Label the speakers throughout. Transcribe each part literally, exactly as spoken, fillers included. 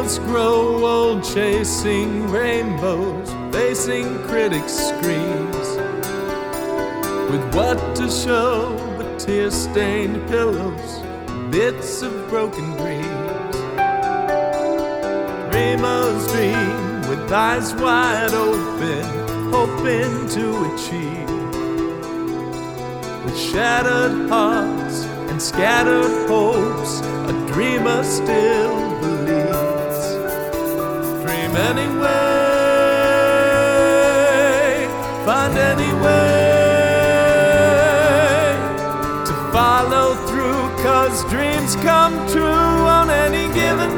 Speaker 1: Heroes grow old, chasing rainbows, facing critics' screams, with what to show but tear-stained pillows, bits of broken dreams. Dreamers dream with eyes wide open, hoping to achieve. With shattered hearts and scattered hopes, a dreamer still believes. Dream anyway, find any way to follow through, 'cause dreams come true on any given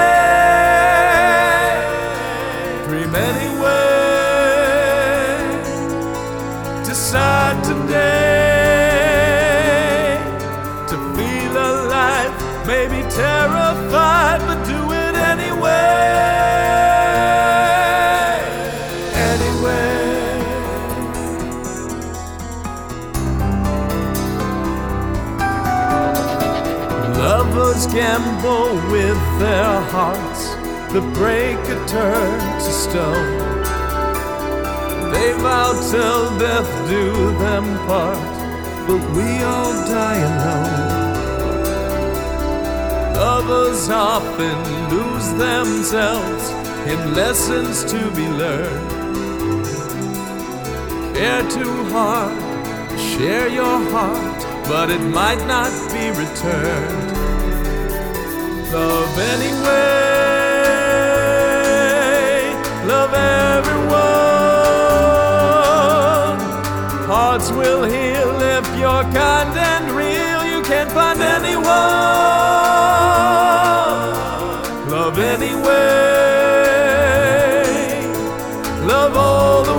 Speaker 1: day. Dream anyway, decide today to feel alive, maybe terrified, but do it anyway. Anyway. Lovers gamble with their hearts, the breaker turned to stone. They vow till death do them part, but we all die alone. Lovers often lose themselves in lessons to be learned. Care too hard, share your heart, but it might not be returned. Love anyway, love everyone. Hearts will heal if you're kind and real. You can't find anyone. Love anyway, love all the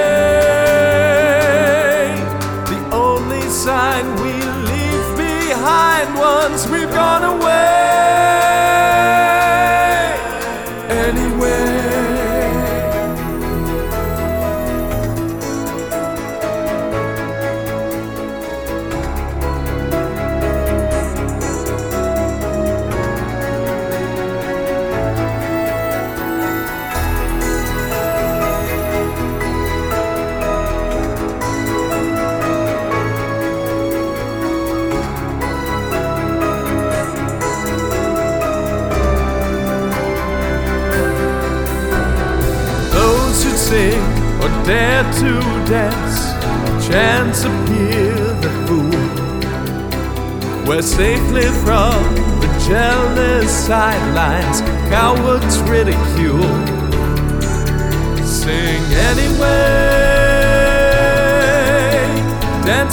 Speaker 1: way. The only sign we leave behind once we've gone away. Anyway. Sing or dare to dance, chance appear the fool. We're safely from the jealous sidelines, cowards ridicule. Sing anyway, dance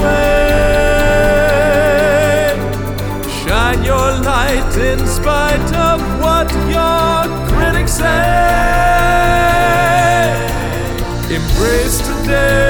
Speaker 1: anyway. Shine your light in spite of what your critics say. Embrace today.